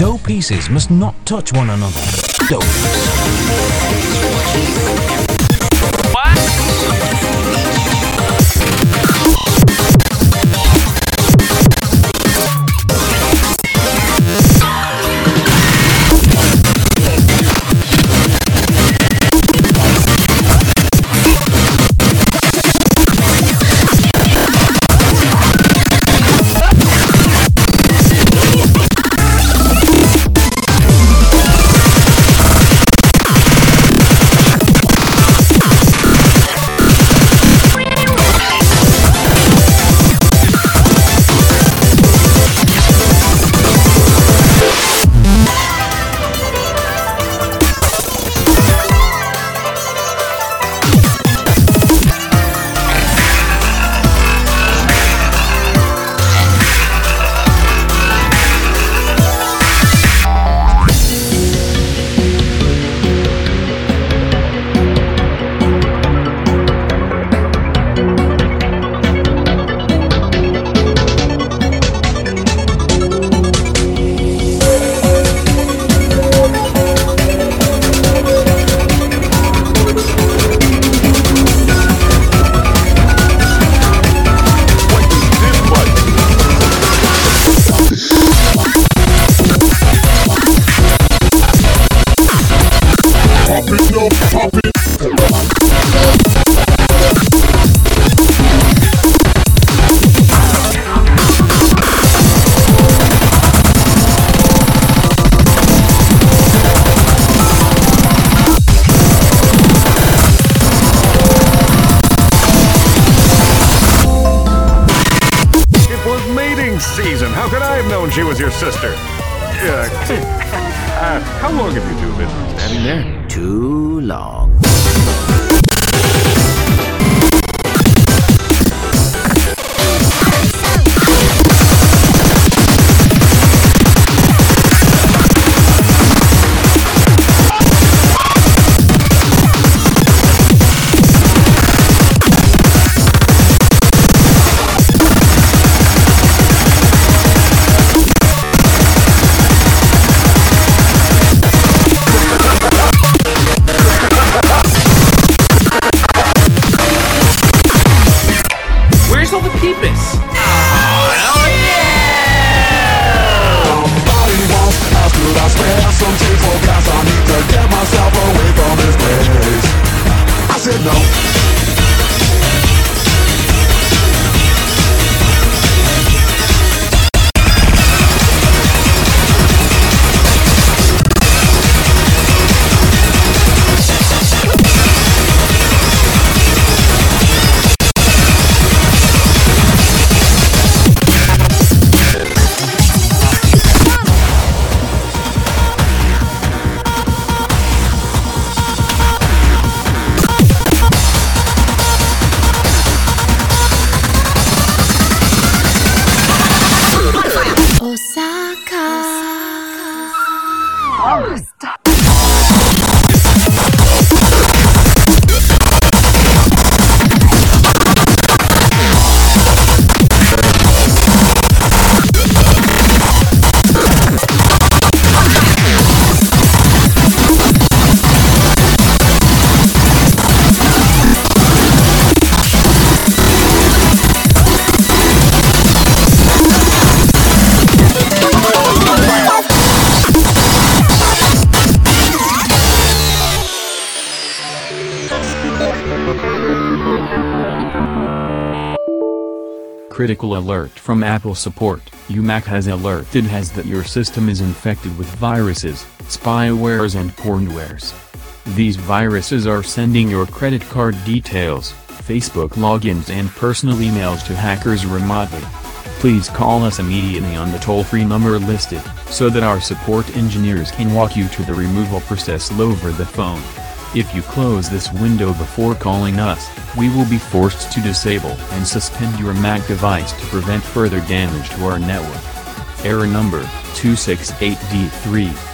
Dough pieces must not touch one another. Dough. Season. How could I have known she was your sister? How long have you two been standing there? Too long. Critical alert from Apple support. UMAC has alerted us that your system is infected with viruses, spywares and pornwares. These viruses are sending your credit card details, Facebook logins and personal emails to hackers remotely. Please call us immediately on the toll-free number listed, so that our support engineers can walk you through the removal process over the phone. If you close this window before calling us, we will be forced to disable and suspend your Mac device to prevent further damage to our network. Error number 268D3.